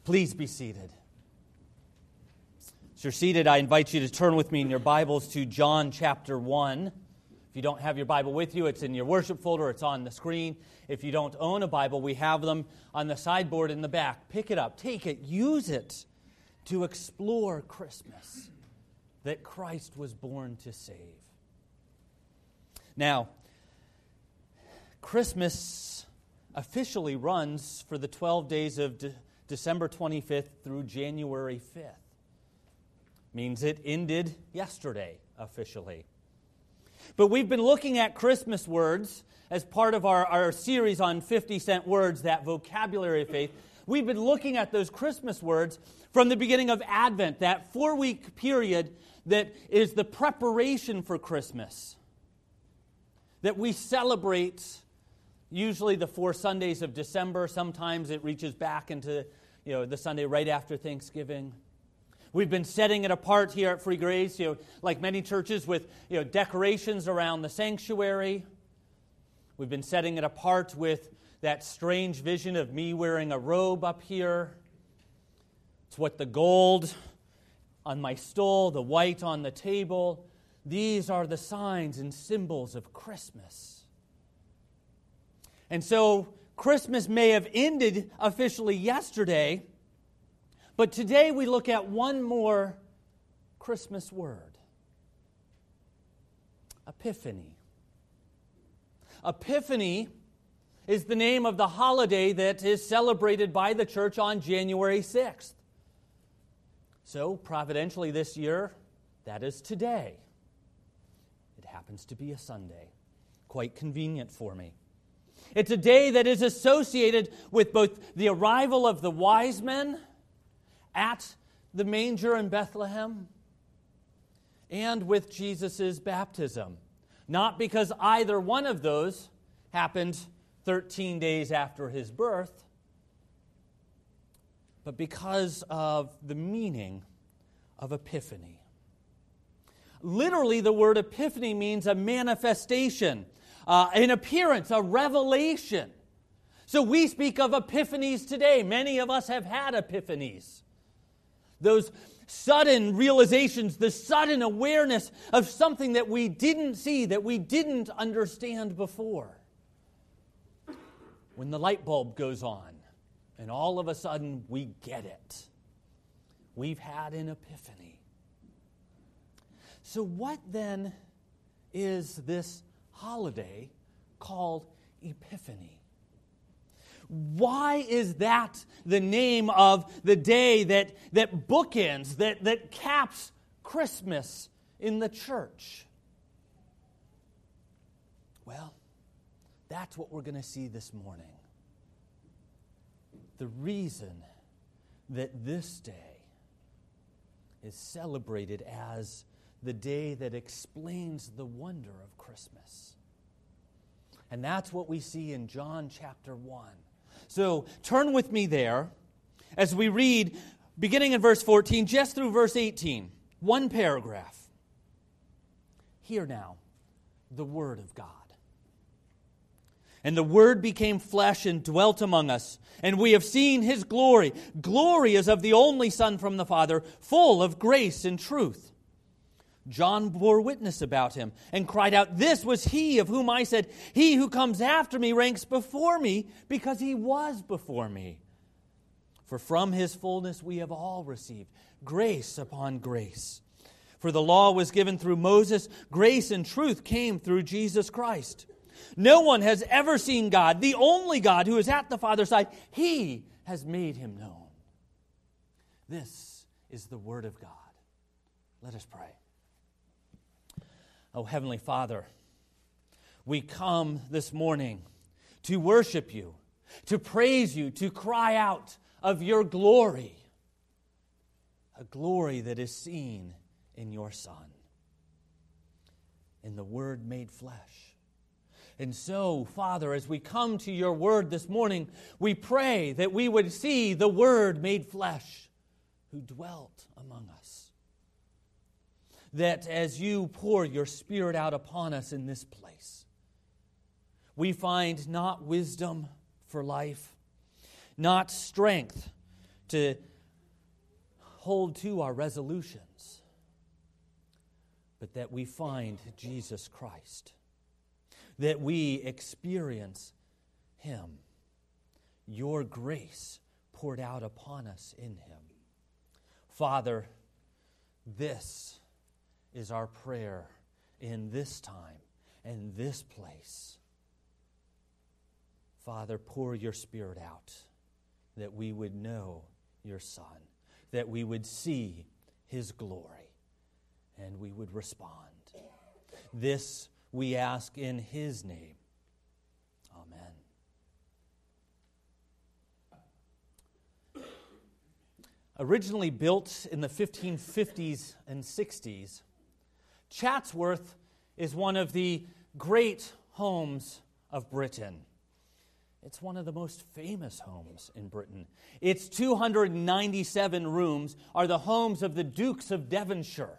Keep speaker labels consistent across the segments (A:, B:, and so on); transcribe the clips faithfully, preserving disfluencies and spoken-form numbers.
A: Please be seated. As you're seated, I invite you to turn with me in your Bibles to John chapter one. If you don't have your Bible with you, it's in your worship folder, it's on the screen. If you don't own a Bible, we have them on the sideboard in the back. Pick it up, take it, use it to explore Christmas, that Christ was born to save. Now, Christmas officially runs for the twelve days of De- December twenty-fifth through January fifth. Means it ended yesterday officially. But we've been looking at Christmas words as part of our, our series on fifty cent words, that vocabulary of faith. We've been looking at those Christmas words from the beginning of Advent, that four-week period that is the preparation for Christmas, that we celebrate usually the four Sundays of December. Sometimes it reaches back into, you know, the Sunday right after Thanksgiving. We've been setting it apart here at Free Grace, you know, like many churches, with, you know, decorations around the sanctuary. We've been setting it apart with that strange vision of me wearing a robe up here. It's what the gold on my stole, the white on the table. These are the signs and symbols of Christmas. And so Christmas may have ended officially yesterday, but today we look at one more Christmas word. Epiphany. Epiphany is the name of the holiday that is celebrated by the church on January sixth. So, providentially this year, that is today. It happens to be a Sunday. Quite convenient for me. It's a day that is associated with both the arrival of the wise men at the manger in Bethlehem and with Jesus' baptism. Not because either one of those happened thirteen days after his birth, but because of the meaning of Epiphany. Literally, the word epiphany means a manifestation, uh, an appearance, a revelation. So we speak of epiphanies today. Many of us have had epiphanies. Those sudden realizations, the sudden awareness of something that we didn't see, that we didn't understand before. When the light bulb goes on, and all of a sudden we get it. We've had an epiphany. So what then is this holiday called Epiphany? Why is that the name of the day that, that bookends, that, that caps Christmas in the church? Well, that's what we're going to see this morning. The reason that this day is celebrated as the day that explains the wonder of Christmas. And that's what we see in John chapter one. So turn with me there as we read, beginning in verse fourteen, just through verse eighteen. One paragraph. Hear now the word of God. And the Word became flesh and dwelt among us, and we have seen His glory. Glory as of the only Son from the Father, full of grace and truth. John bore witness about Him and cried out, "This was He of whom I said, He who comes after me ranks before me, because He was before me. For from His fullness we have all received grace upon grace. For the law was given through Moses, grace and truth came through Jesus Christ. No one has ever seen God, the only God who is at the Father's side. He has made Him known." This is the Word of God. Let us pray. Oh, Heavenly Father, we come this morning to worship You, to praise You, to cry out of Your glory, a glory that is seen in Your Son, in the Word made flesh. And so, Father, as we come to Your Word this morning, we pray that we would see the Word made flesh who dwelt among us. That as You pour Your Spirit out upon us in this place, we find not wisdom for life, not strength to hold to our resolutions, but that we find Jesus Christ, that we experience Him, your grace poured out upon us in Him. Father, this is our prayer in this time and this place. Father, pour your Spirit out, that we would know your Son, that we would see His glory, and we would respond. This we ask in His name. Amen. Originally built in the fifteen fifties and sixties, Chatsworth is one of the great homes of Britain. It's one of the most famous homes in Britain. Its two hundred ninety-seven rooms are the homes of the Dukes of Devonshire.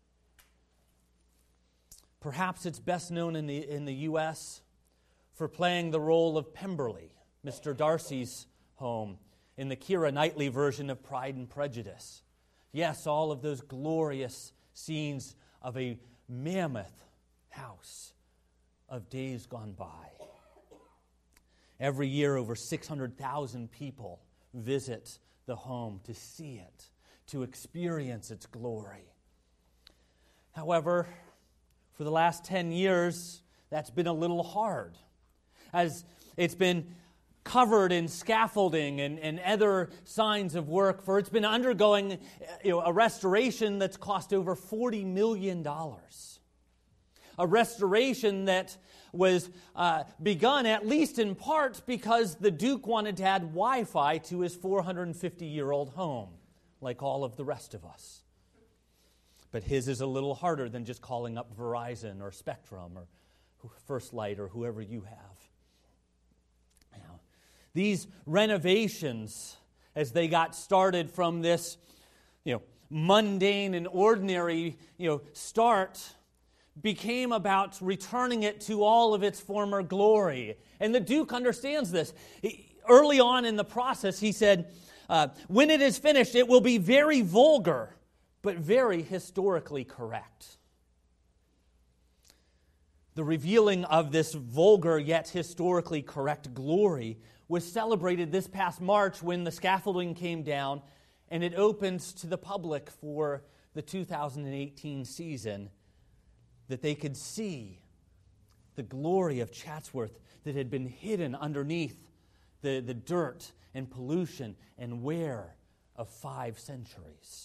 A: Perhaps it's best known in the, in the U S for playing the role of Pemberley, Mister Darcy's home, in the Keira Knightley version of Pride and Prejudice. Yes, all of those glorious scenes of a mammoth house of days gone by. Every year, over six hundred thousand people visit the home to see it, to experience its glory. However, for the last ten years, that's been a little hard, as it's been covered in scaffolding and, and other signs of work, for it's been undergoing you know, a restoration that's cost over forty million dollars. A restoration that was uh, begun, at least in part, because the Duke wanted to add Wi-Fi to his four hundred fifty-year-old home, like all of the rest of us. But his is a little harder than just calling up Verizon or Spectrum or First Light or whoever you have. Now, these renovations, as they got started from this, you know, mundane and ordinary, you know, start, became about returning it to all of its former glory. And the Duke understands this. He, early on in the process, he said, uh, when it is finished, it will be very vulgar, but very historically correct. The revealing of this vulgar yet historically correct glory was celebrated this past March when the scaffolding came down and it opened to the public for the two thousand eighteen season, that they could see the glory of Chatsworth that had been hidden underneath the, the dirt and pollution and wear of five centuries.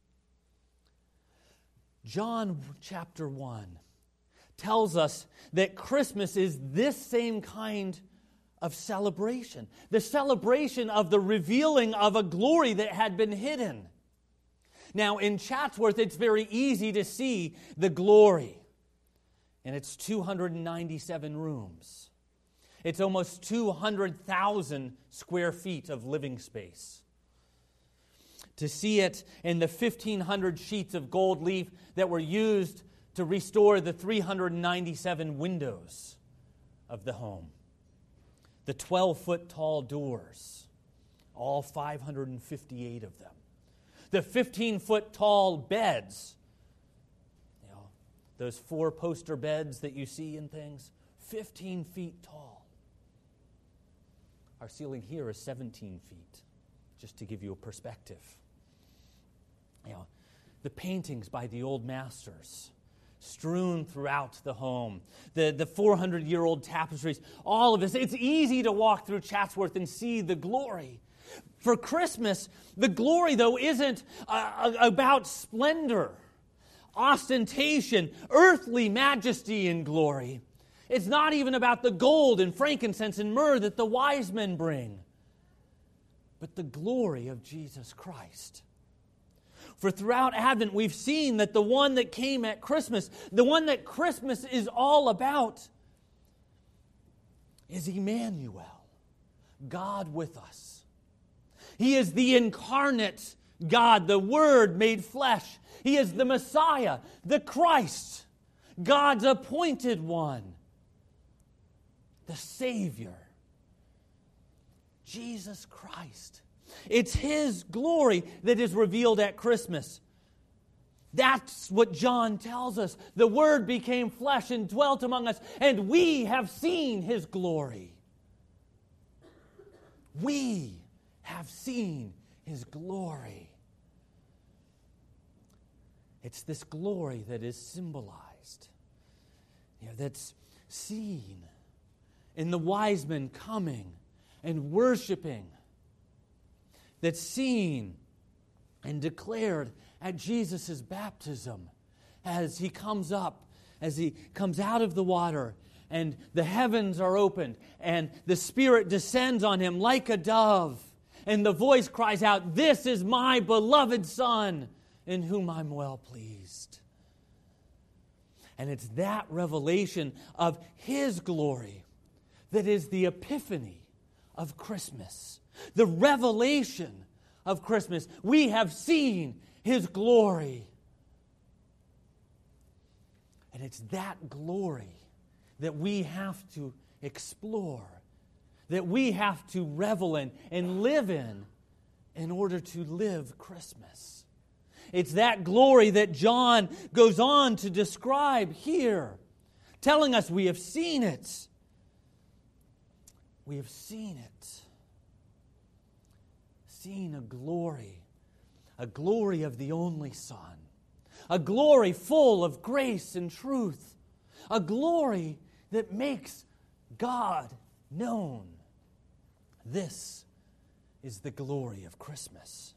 A: John chapter one tells us that Christmas is this same kind of celebration, the celebration of the revealing of a glory that had been hidden. Now, in Chatsworth, it's very easy to see the glory. And it's two hundred ninety-seven rooms. It's almost two hundred thousand square feet of living space. To see it in the fifteen hundred sheets of gold leaf that were used to restore the three hundred ninety-seven windows of the home. The twelve-foot tall doors, all five hundred fifty-eight of them. The fifteen-foot tall beds, those four poster beds that you see in things, fifteen feet tall. Our ceiling here is seventeen feet, just to give you a perspective. You know, the paintings by the old masters strewn throughout the home, the, the four hundred year old tapestries, all of this. It's easy to walk through Chatsworth and see the glory. For Christmas, the glory, though, isn't uh, about splendor, ostentation, earthly majesty and glory. It's not even about the gold and frankincense and myrrh that the wise men bring, but the glory of Jesus Christ. For throughout Advent, we've seen that the one that came at Christmas, the one that Christmas is all about, is Emmanuel, God with us. He is the incarnate God, the Word made flesh. He is the Messiah, the Christ, God's appointed one, the Savior. Jesus Christ It's His glory that is revealed at Christmas. That's what John tells us. The Word became flesh and dwelt among us, and we have seen His glory. We have seen His glory. It's this glory that is symbolized, you know, that's seen in the wise men coming and worshiping, that's seen and declared at Jesus' baptism as He comes up, as He comes out of the water, and the heavens are opened, and the Spirit descends on Him like a dove, and the voice cries out, "This is my beloved Son, in whom I'm well pleased." And it's that revelation of His glory that is the epiphany of Christmas. The revelation of Christmas. We have seen His glory. And it's that glory that we have to explore, that we have to revel in and live in in order to live Christmas. It's that glory that John goes on to describe here, telling us we have seen it. We have seen it. Seen a glory, a glory of the only Son, a glory full of grace and truth, a glory that makes God known. This is the glory of Christmas.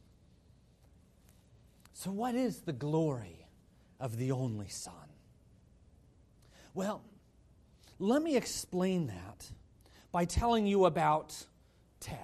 A: So what is the glory of the only Son? Well, let me explain that by telling you about Ted.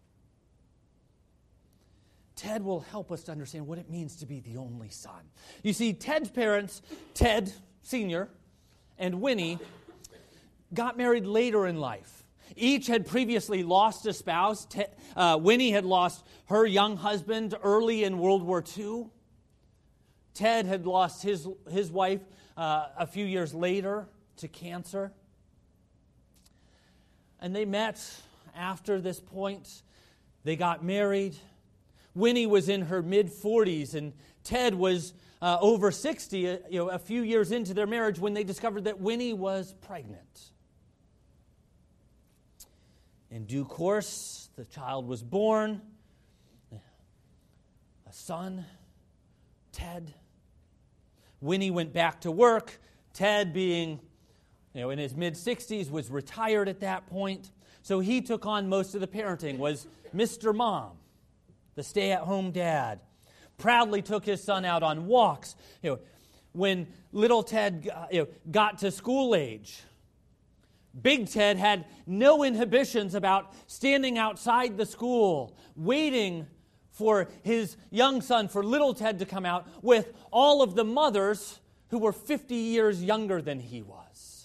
A: Ted will help us to understand what it means to be the only son. You see, Ted's parents, Ted Senior and Winnie, got married later in life. Each had previously lost a spouse. Ted, uh, Winnie had lost her young husband early in World War Two. Ted had lost his, his wife uh, a few years later to cancer. And they met after this point. They got married. Winnie was in her mid-forties, and Ted was uh, over sixty, uh, you know, a few years into their marriage when they discovered that Winnie was pregnant. In due course, the child was born, a son, Ted. Winnie went back to work. Ted, being you know, in his mid-sixties, was retired at that point. So he took on most of the parenting, was Mister Mom, the stay-at-home dad. Proudly took his son out on walks. You know, when little Ted you know, got to school age, Big Ted had no inhibitions about standing outside the school, waiting for his young son, for little Ted to come out with all of the mothers who were fifty years younger than he was.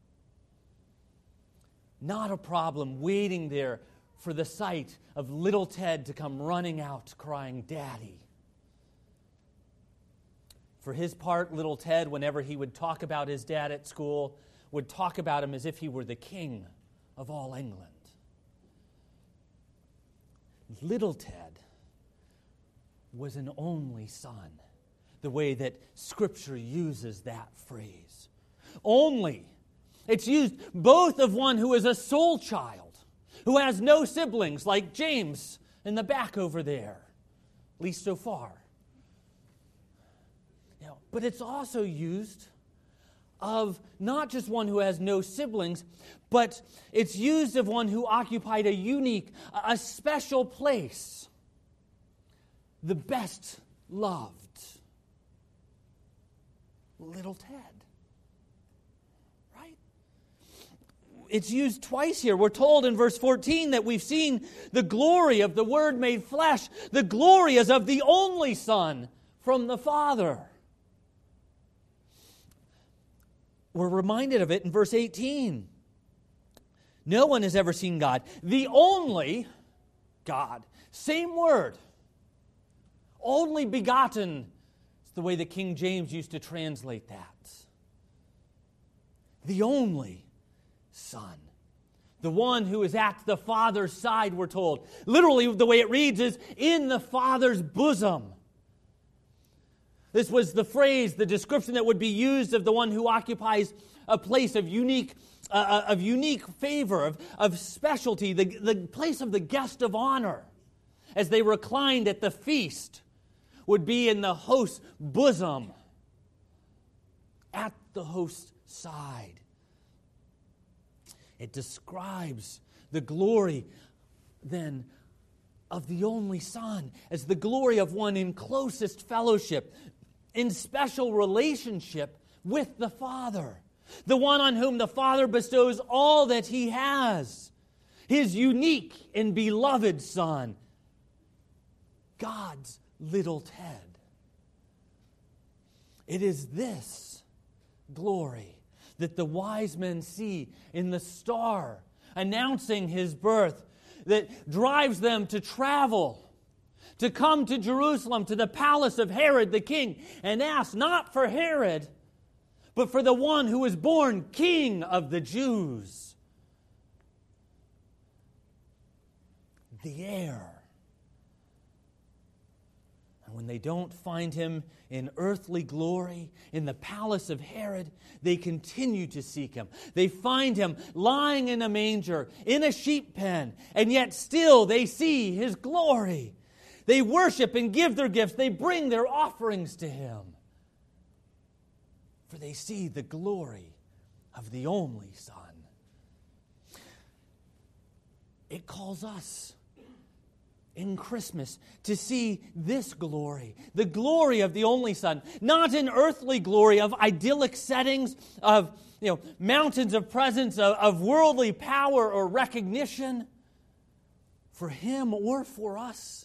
A: Not a problem waiting there for the sight of little Ted to come running out crying, "Daddy." For his part, little Ted, whenever he would talk about his dad at school, would talk about him as if he were the king of all England. Little Ted was an only son, the way that Scripture uses that phrase. Only. It's used both of one who is a sole child, who has no siblings, like James in the back over there, at least so far. You know, but it's also used of not just one who has no siblings, but it's used of one who occupied a unique, a special place, the best loved, little Ted. It's used twice here. We're told in verse fourteen that we've seen the glory of the Word made flesh. The glory is of the only Son from the Father. We're reminded of it in verse eighteen. No one has ever seen God. The only God. Same word. Only begotten. It's the way that King James used to translate that. The only Son. The one who is at the Father's side, we're told. Literally, the way it reads is, in the Father's bosom. This was the phrase, the description that would be used of the one who occupies a place of unique uh, of unique favor, of, of specialty, the, the place of the guest of honor, as they reclined at the feast, would be in the host's bosom, at the host's side. It describes the glory, then, of the only Son as the glory of one in closest fellowship, in special relationship with the Father, the one on whom the Father bestows all that He has, His unique and beloved Son, God's little Ted. It is this glory that the wise men see in the star announcing His birth that drives them to travel, to come to Jerusalem, to the palace of Herod the king, and ask not for Herod, but for the one who was born King of the Jews. The heir. And when they don't find Him in earthly glory, in the palace of Herod, they continue to seek Him. They find Him lying in a manger, in a sheep pen, and yet still they see His glory. They worship and give their gifts. They bring their offerings to Him. For they see the glory of the only Son. It calls us in Christmas to see this glory, the glory of the only Son, not in earthly glory of idyllic settings, of you know mountains of presence, of, of worldly power or recognition for Him or for us.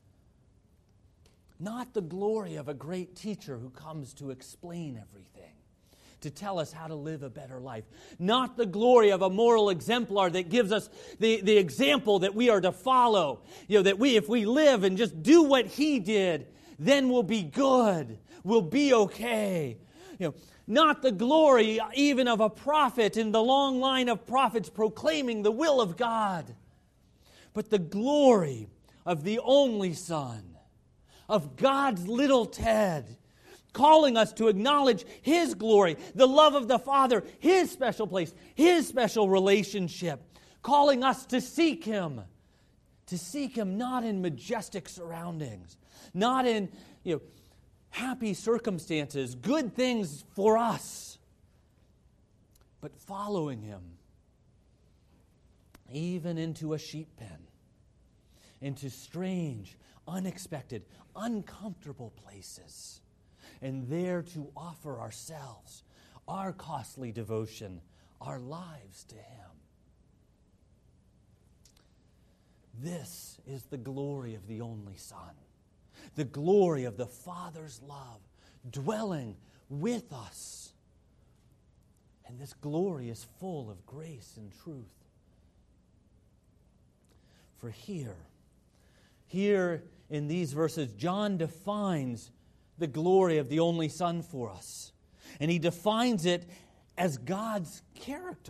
A: Not the glory of a great teacher who comes to explain everything, to tell us how to live a better life. Not the glory of a moral exemplar that gives us the, the example that we are to follow. You know, that we, if we live and just do what He did, then we'll be good. We'll be okay. You know, not the glory even of a prophet in the long line of prophets proclaiming the will of God, but the glory of the only Son, of God's little Ted, calling us to acknowledge His glory, the love of the Father, His special place, His special relationship, calling us to seek Him, to seek Him not in majestic surroundings, not in you know happy circumstances, good things for us, but following Him even into a sheep pen, into strange, unexpected, uncomfortable places, and there to offer ourselves, our costly devotion, our lives to Him. This is the glory of the only Son, the glory of the Father's love dwelling with us. And this glory is full of grace and truth. For here, here in these verses, John defines the glory of the only Son for us. And he defines it as God's character.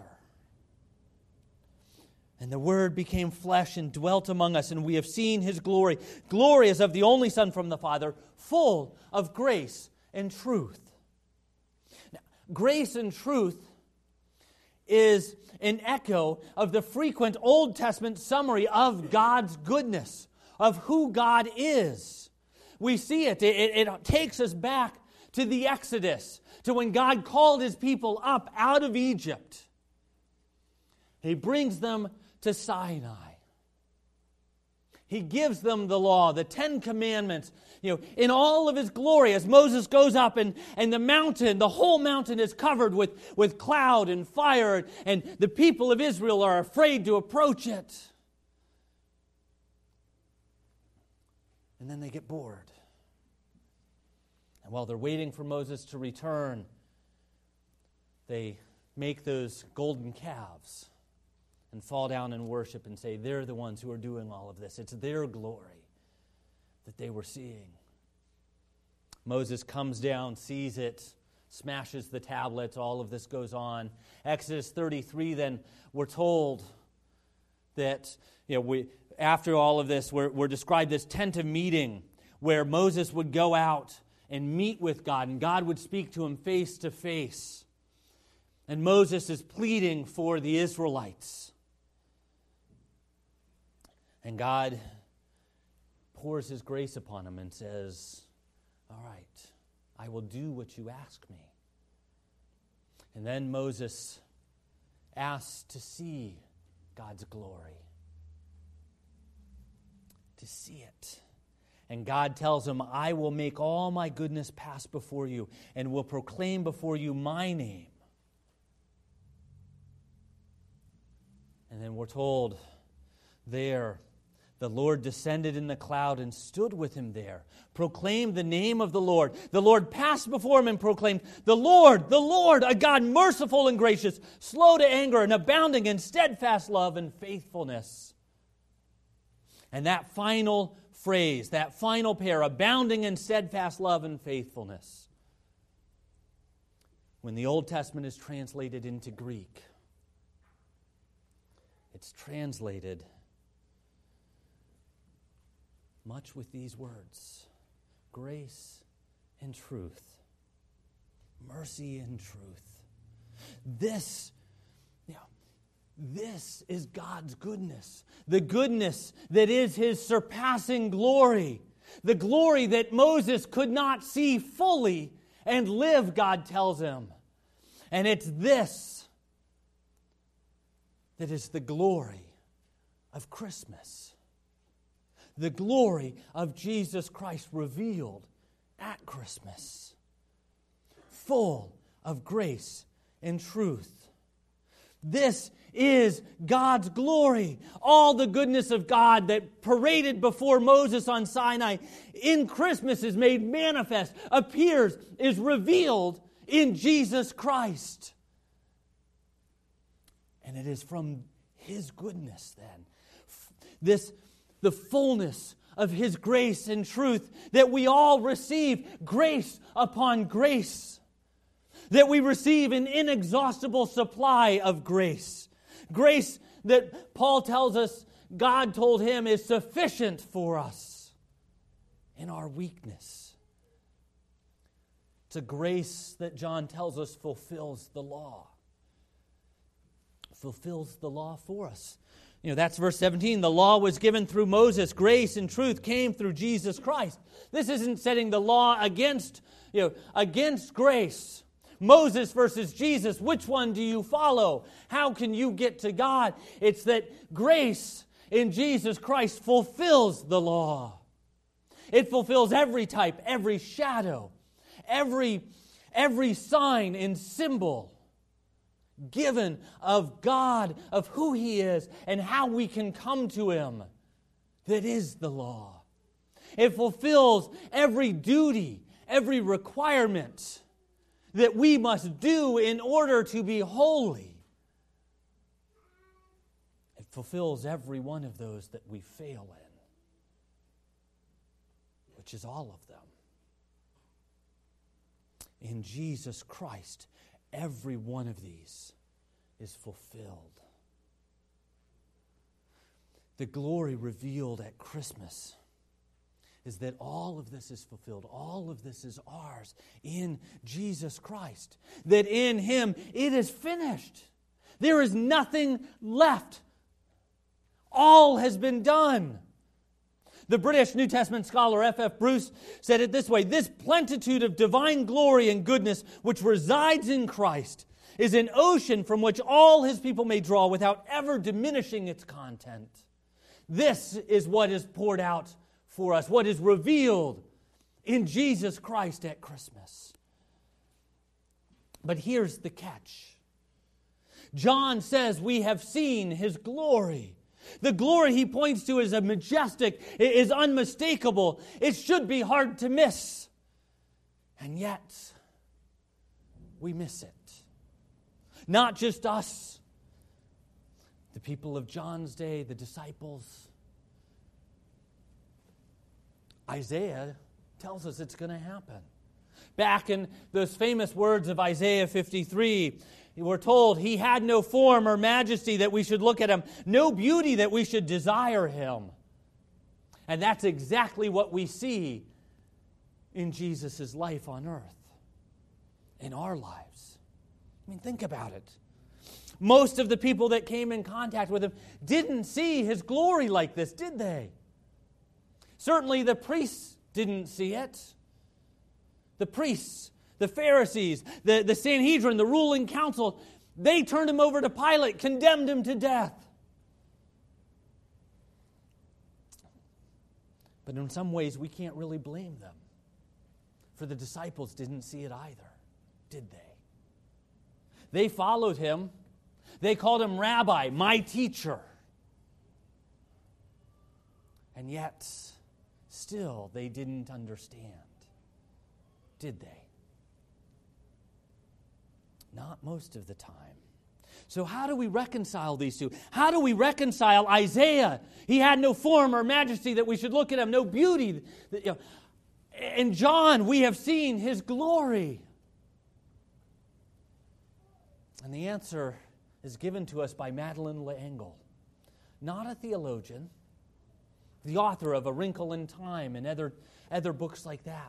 A: And the Word became flesh and dwelt among us, and we have seen His glory. Glory as of the only Son from the Father, full of grace and truth. Now, grace and truth is an echo of the frequent Old Testament summary of God's goodness, of who God is. We see it. It, it takes us back to the Exodus, to when God called His people up out of Egypt. He brings them to Sinai. He gives them the law, the Ten Commandments, you know, in all of His glory as Moses goes up and, and the mountain, the whole mountain is covered with, with cloud and fire, and the people of Israel are afraid to approach it. And then they get bored. And while they're waiting for Moses to return, they make those golden calves and fall down and worship and say they're the ones who are doing all of this. It's their glory that they were seeing. Moses comes down, sees it, smashes the tablets, all of this goes on. Exodus thirty-three, then we're told that, you know, we after all of this, we're, we're described this tent of meeting where Moses would go out and meet with God, and God would speak to him face to face. And Moses is pleading for the Israelites. And God pours his grace upon him and says, all right, I will do what you ask me. And then Moses asks to see God's glory. To see it. And God tells him, I will make all my goodness pass before you and will proclaim before you my name. And then we're told there, the Lord descended in the cloud and stood with him there, proclaimed the name of the Lord. The Lord passed before him and proclaimed, the Lord, the Lord, a God merciful and gracious, slow to anger and abounding in steadfast love and faithfulness. And that final phrase, that final pair, abounding in steadfast love and faithfulness, when the Old Testament is translated into Greek, it's translated much with these words: grace and truth, mercy and truth. This, you know, this is God's goodness, the goodness that is his surpassing glory, the glory that Moses could not see fully and live, God tells him. And it's this that is the glory of Christmas. The glory of Jesus Christ revealed at Christmas. Full of grace and truth. This is God's glory. All the goodness of God that paraded before Moses on Sinai in Christmas is made manifest, appears, is revealed in Jesus Christ. And it is from his goodness then, this the fullness of his grace and truth, that we all receive grace upon grace. That we receive an inexhaustible supply of grace. Grace that Paul tells us God told him is sufficient for us in our weakness. It's a grace that John tells us fulfills the law. Fulfills the law for us. You know, that's verse seventeen. The law was given through Moses. Grace and truth came through Jesus Christ. This isn't setting the law against, you know, against grace. Moses versus Jesus, which one do you follow? How can you get to God? It's that grace in Jesus Christ fulfills the law. It fulfills every type, every shadow, every, every sign and symbol given of God, of who He is, and how we can come to Him. That is the law. It fulfills every duty, every requirement that we must do in order to be holy. It fulfills every one of those that we fail in, which is all of them. In Jesus Christ, every one of these is fulfilled. The glory revealed at Christmas is that all of this is fulfilled. All of this is ours in Jesus Christ. That in Him it is finished. There is nothing left. All has been done. The British New Testament scholar F F Bruce said it this way: this plenitude of divine glory and goodness which resides in Christ is an ocean from which all His people may draw without ever diminishing its content. This is what is poured out for us, what is revealed in Jesus Christ at Christmas. But here's the catch. John says we have seen His glory. The glory he points to is a majestic, is unmistakable. It should be hard to miss. And yet, we miss it. Not just us, the people of John's day, the disciples. Isaiah tells us it's going to happen. Back in those famous words of Isaiah fifty-three, we're told he had no form or majesty that we should look at him, no beauty that we should desire him. And that's exactly what we see in Jesus' life on earth, in our lives. I mean, think about it. Most of the people that came in contact with him didn't see his glory like this, did they? Certainly the priests didn't see it. The priests, the Pharisees, the, the Sanhedrin, the ruling council, they turned him over to Pilate, condemned him to death. But in some ways, we can't really blame them. For the disciples didn't see it either, did they? They followed him. They called him Rabbi, my teacher. And yet, still, they didn't understand. Did they? Not most of the time. So how do we reconcile these two? How do we reconcile Isaiah? He had no form or majesty that we should look at him, no beauty. In John, we have seen his glory. And the answer is given to us by Madeleine L'Engle, not a theologian, the author of A Wrinkle in Time and other, other books like that.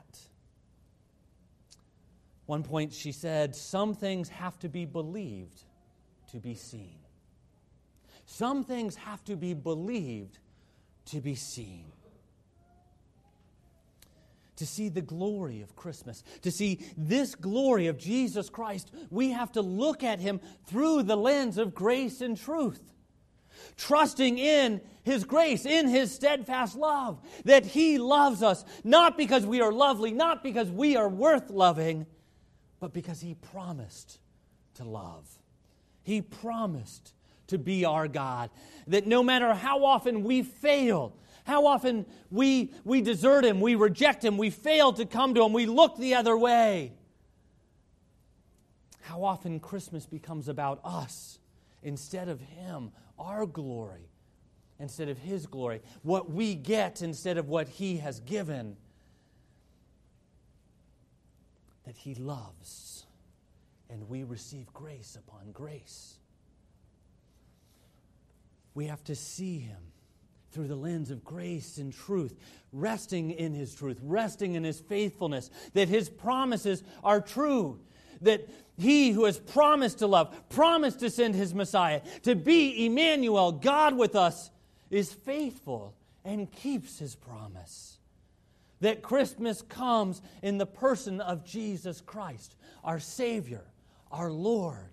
A: One point she said, some things have to be believed to be seen. Some things have to be believed to be seen. To see the glory of Christmas, to see this glory of Jesus Christ, we have to look at him through the lens of grace and truth. Trusting in his grace, in his steadfast love, that he loves us, not because we are lovely, not because we are worth loving, but because he promised to love. He promised to be our God. That no matter how often we fail, how often we, we desert him, we reject him, we fail to come to him, we look the other way. How often Christmas becomes about us instead of him, our glory instead of his glory, what we get instead of what he has given. That he loves, and we receive grace upon grace. We have to see him through the lens of grace and truth, resting in his truth, resting in his faithfulness, that his promises are true, that he who has promised to love, promised to send his Messiah, to be Emmanuel, God with us, is faithful and keeps his promise. That Christmas comes in the person of Jesus Christ, our Savior, our Lord.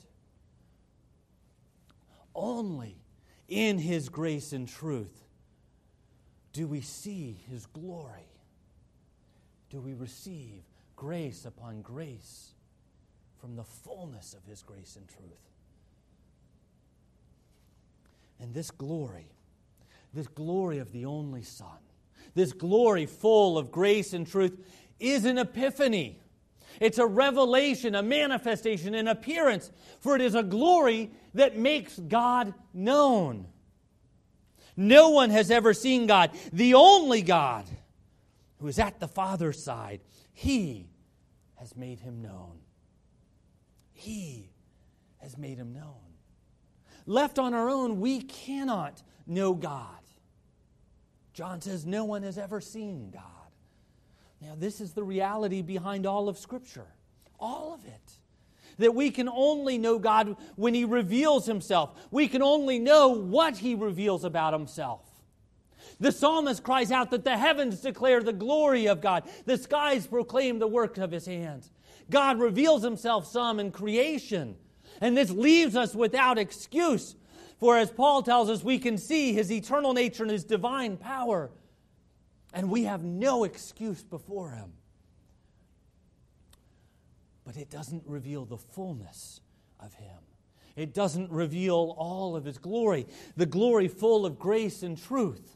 A: Only in his grace and truth do we see his glory. Do we receive grace upon grace from the fullness of his grace and truth? And this glory, this glory of the only Son, this glory full of grace and truth is an epiphany. It's a revelation, a manifestation, an appearance, for it is a glory that makes God known. No one has ever seen God, the only God who is at the Father's side. He has made him known. He has made him known. Left on our own, we cannot know God. John says no one has ever seen God. Now, this is the reality behind all of Scripture. All of it. That we can only know God when he reveals himself. We can only know what he reveals about himself. The psalmist cries out that the heavens declare the glory of God. The skies proclaim the work of his hands. God reveals himself some in creation. And this leaves us without excuse. For as Paul tells us, we can see his eternal nature and his divine power. And we have no excuse before him. But it doesn't reveal the fullness of him. It doesn't reveal all of his glory, the glory full of grace and truth.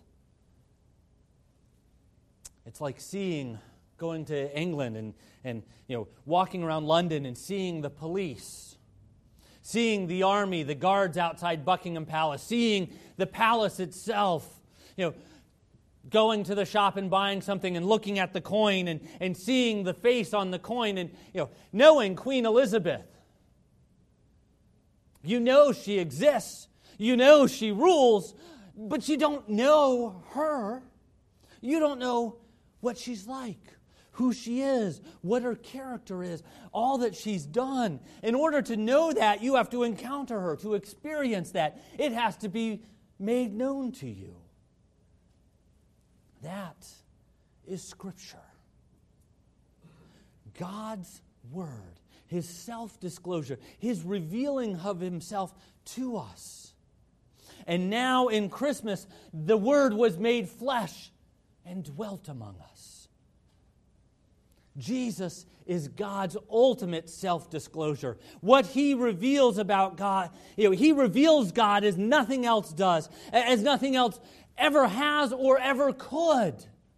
A: It's like seeing, going to England and, and you know, walking around London and seeing the police, seeing the army, the guards outside Buckingham Palace, seeing the palace itself, you know, going to the shop and buying something and looking at the coin and, and seeing the face on the coin and, you know, knowing Queen Elizabeth. You know she exists. You know she rules, but you don't know her. You don't know what she's like, who she is, what her character is, all that she's done. In order to know that, you have to encounter her, to experience that. It has to be made known to you. That is Scripture. God's Word, His self-disclosure, His revealing of Himself to us. And now in Christmas, the Word was made flesh and dwelt among us. Jesus is God's ultimate self-disclosure. What He reveals about God, you know, He reveals God as nothing else does, as nothing else ever has or ever could.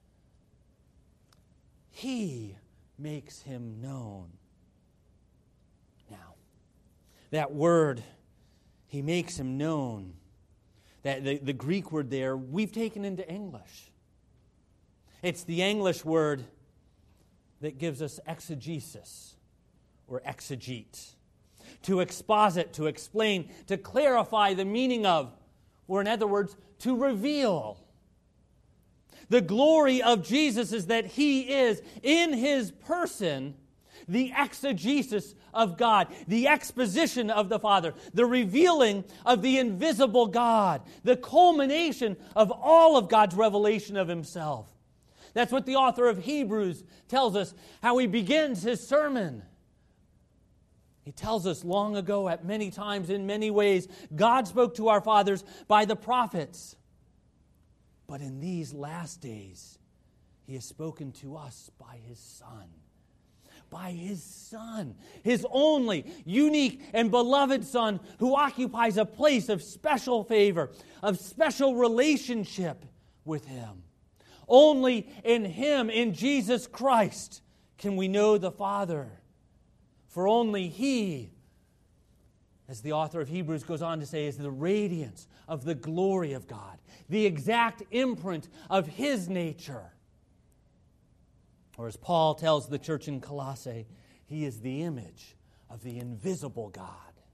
A: He makes Him known. Now, that word, He makes Him known, that the, the Greek word there, we've taken into English. It's the English word that gives us exegesis or exegete. To exposit, to explain, to clarify the meaning of, or in other words, to reveal. The glory of Jesus is that He is, in His person, the exegesis of God, the exposition of the Father, the revealing of the invisible God, the culmination of all of God's revelation of Himself. That's what the author of Hebrews tells us, how he begins his sermon. He tells us long ago, at many times, in many ways, God spoke to our fathers by the prophets. But in these last days, He has spoken to us by His Son. By His Son, His only, unique, and beloved Son, who occupies a place of special favor, of special relationship with Him. Only in Him, in Jesus Christ, can we know the Father. For only He, as the author of Hebrews goes on to say, is the radiance of the glory of God, the exact imprint of His nature. Or as Paul tells the church in Colossae, He is the image of the invisible God.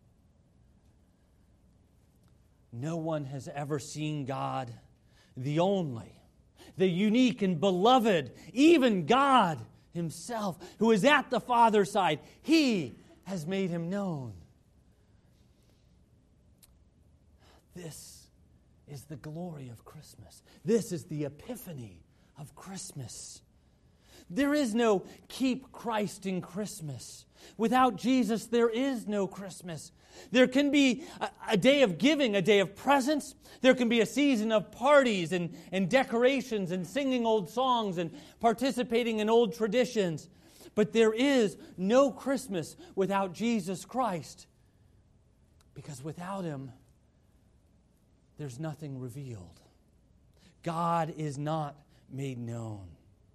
A: No one has ever seen God, the only, the unique and beloved, even God Himself, who is at the Father's side. He has made Him known. This is the glory of Christmas. This is the epiphany of Christmas. There is no keep Christ in Christmas. Without Jesus, there is no Christmas. There can be a, a day of giving, a day of presents. There can be a season of parties and, and decorations and singing old songs and participating in old traditions. But there is no Christmas without Jesus Christ. Because without Him, there's nothing revealed. God is not made known.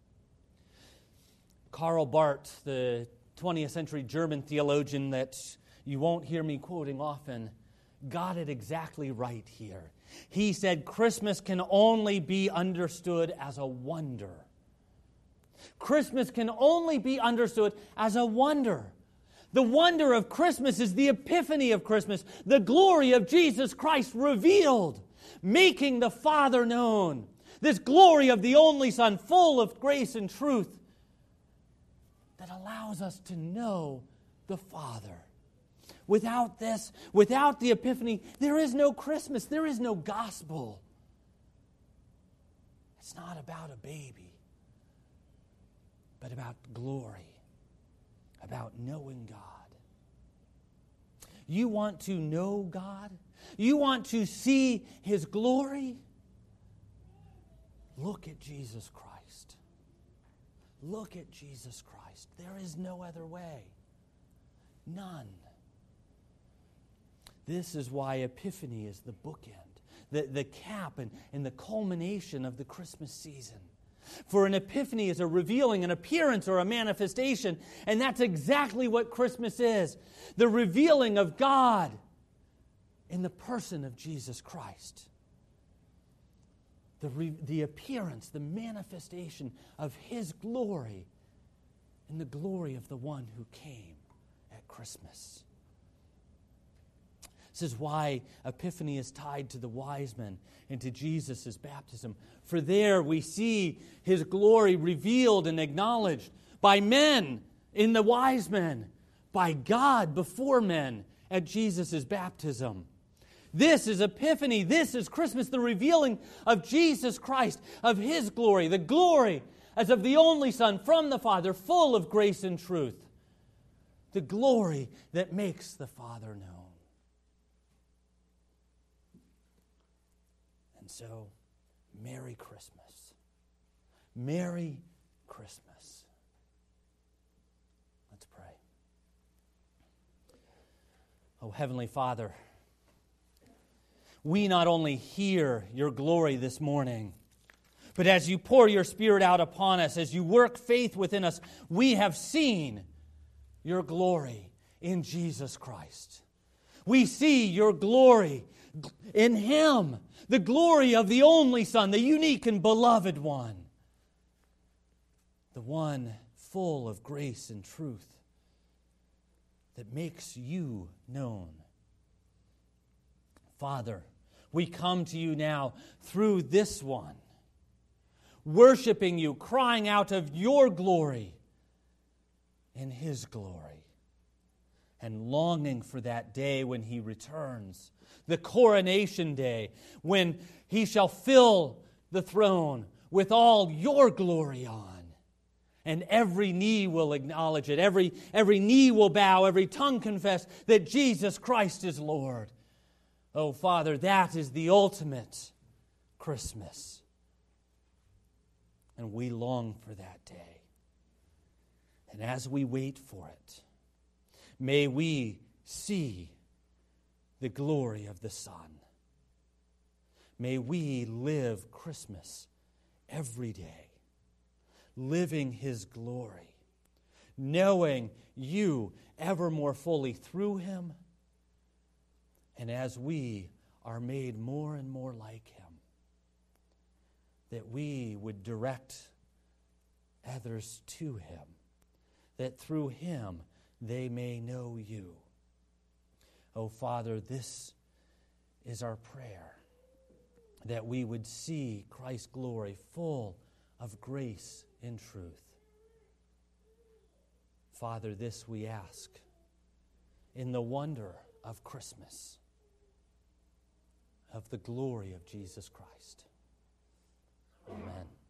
A: Karl Barth, the twentieth century German theologian that you won't hear me quoting often, got it exactly right here. He said Christmas can only be understood as a wonder. Christmas can only be understood as a wonder. The wonder of Christmas is the epiphany of Christmas, the glory of Jesus Christ revealed, making the Father known. This glory of the only Son, full of grace and truth, that allows us to know the Father. Without this, without the Epiphany, there is no Christmas. There is no gospel. It's not about a baby, but about glory, about knowing God. You want to know God? You want to see His glory? Look at Jesus Christ. Look at Jesus Christ. There is no other way. None. This is why Epiphany is the bookend, the, the cap and, and the culmination of the Christmas season. For an epiphany is a revealing, an appearance, or a manifestation, and that's exactly what Christmas is. The revealing of God in the person of Jesus Christ. the, re, the appearance, the manifestation of His glory and the glory of the one who came at Christmas. This is why Epiphany is tied to the wise men and to Jesus' baptism. For there we see His glory revealed and acknowledged by men in the wise men, by God before men at Jesus' baptism. This is Epiphany. This is Christmas, the revealing of Jesus Christ, of His glory, the glory as of the only Son from the Father, full of grace and truth. The glory that makes the Father known. And so, Merry Christmas. Merry Christmas. Let's pray. Oh, Heavenly Father, we not only hear your glory this morning, but as you pour your Spirit out upon us, as you work faith within us, we have seen your glory in Jesus Christ. We see your glory in Him, the glory of the only Son, the unique and beloved one, the one full of grace and truth that makes you known. Father, we come to you now through this one, worshiping you, crying out of your glory and His glory, and longing for that day when He returns, the coronation day, when He shall fill the throne with all your glory on. And every knee will acknowledge it. Every, every knee will bow. Every tongue confess that Jesus Christ is Lord. Oh, Father, that is the ultimate Christmas. And we long for that day. And as we wait for it, may we see the glory of the Son. May we live Christmas every day, living His glory, knowing you ever more fully through Him, and as we are made more and more like Him, that we would direct others to Him, that through Him they may know you. Oh, Father, this is our prayer, that we would see Christ's glory full of grace and truth. Father, this we ask in the wonder of Christmas, of the glory of Jesus Christ. Amen.